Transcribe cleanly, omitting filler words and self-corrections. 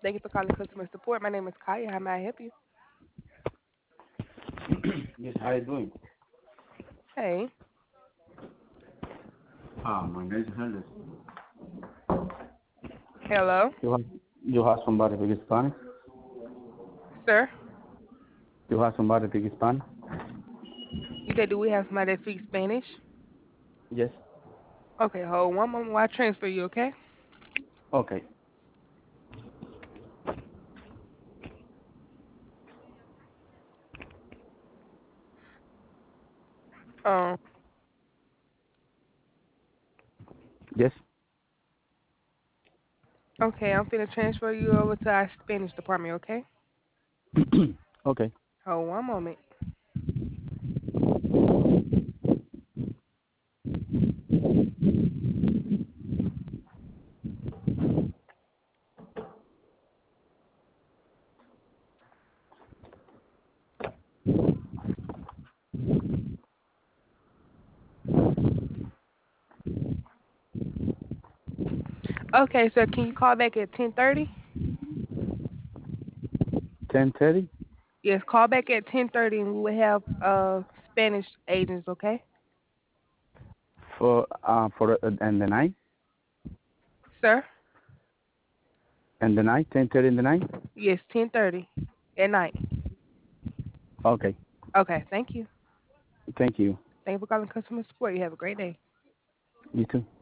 Thank you for calling customer support. My name is Kaya. How may I help you? Yes, how you doing? Hey, My name is Henry. hello, You have somebody speak Spanish? sir. You have somebody speak Spanish? You said, do we have somebody that speaks Spanish? Yes. Okay, hold one moment while I transfer you, okay? Okay. Um, Yes. okay, I'm finna transfer you over to our Spanish department, okay? Okay. Hold one moment. Okay, sir, can you call back at 10:30? 10:30 Yes, call back at 10:30 and we will have Spanish agents, okay? for and the night Sir? 10:30 in the night. Yes, 10:30 at night. Okay. Okay, thank you. Thank you. Thank you for calling customer support. You have a great day. You too.